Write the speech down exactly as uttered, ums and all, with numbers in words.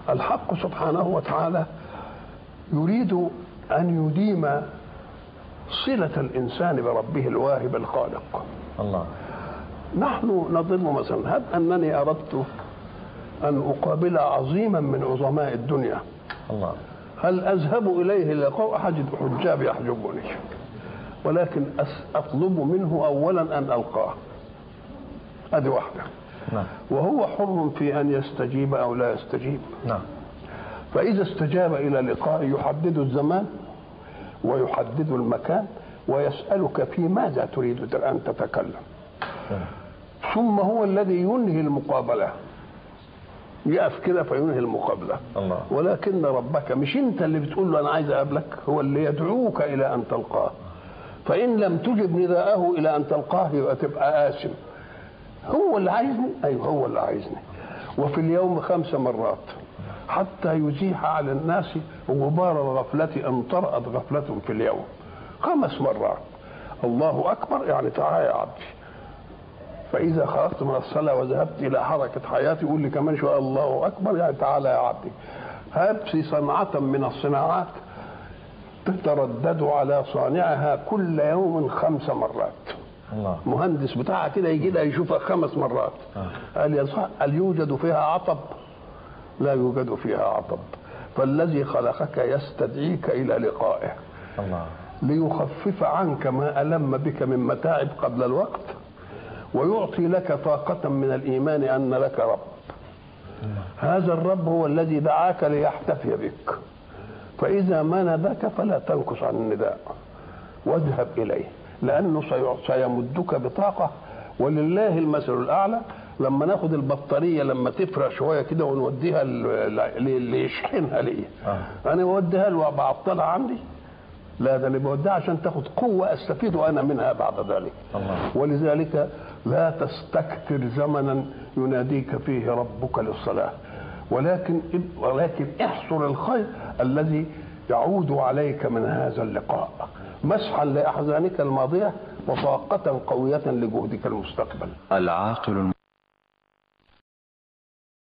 الحق سبحانه وتعالى يريد أن يديم صلة الإنسان بربه الواهب الخالق. الله. نحن نظن مثلا هب أنني أردت أن أقابل عظيما من عظماء الدنيا، الله. هل أذهب إليه لقاء أجد حجاب يحجبني، ولكن أطلب منه أولا أن ألقاه، هذه واحدة. نعم. وهو حر في أن يستجيب أو لا يستجيب. نعم. فإذا استجاب إلى لقاء يحدد الزمان ويحدد المكان ويسألك في ماذا تريد أن تتكلم. نعم. ثم هو الذي ينهي المقابلة، يقف كده فينهي المقابلة. الله. ولكن ربك مش انت اللي بتقول له انا عايز اقابلك، هو اللي يدعوك الى ان تلقاه. فان لم تجب نداءه الى ان تلقاه يبقى تبقى آثم. هو اللي عايزني، ايوه هو اللي عايزني. وفي اليوم خمس مرات حتى يزيح على الناس غبار الغفلة ان طرأت غفلة في اليوم. خمس مرات الله اكبر يعني تعالى يا عبدي. فإذا خرجت من الصلاة وذهبت إلى حركة حياتي يقول لي كمان شوية الله أكبر يعني تعالى يا عبدي. هذه صنعة من الصناعات تتردد على صانعها كل يوم خمس مرات. الله. مهندس بتاعها كده يجي لها يشوفها خمس مرات. آه. قال هل يوجد فيها عطب؟ لا يوجد فيها عطب. فالذي خلقك يستدعيك إلى لقائه. الله. ليخفف عنك ما ألم بك من متاعب قبل الوقت، ويعطي لك طاقة من الإيمان أن لك رب. هذا الرب هو الذي دعاك ليحتفي بك، فإذا ما ناداك فلا تنكص عن النداء واذهب إليه، لأنه سيمدك بطاقة. ولله المثل الأعلى. لما ناخد البطارية لما تفرق شوية كده ونوديها اللي يشحنها ليه، آه. أنا بوديها له وبعطلها عندي؟ لا، ده اللي بوديها عشان تاخد قوة أستفيد أنا منها بعد ذلك. الله. ولذلك لا تستكثر زمنا يناديك فيه ربك للصلاة، ولكن ولكن احصر الخير الذي يعود عليك من هذا اللقاء مسحا لأحزانك الماضية وطاقة قوية لجهدك المستقبل. العاقل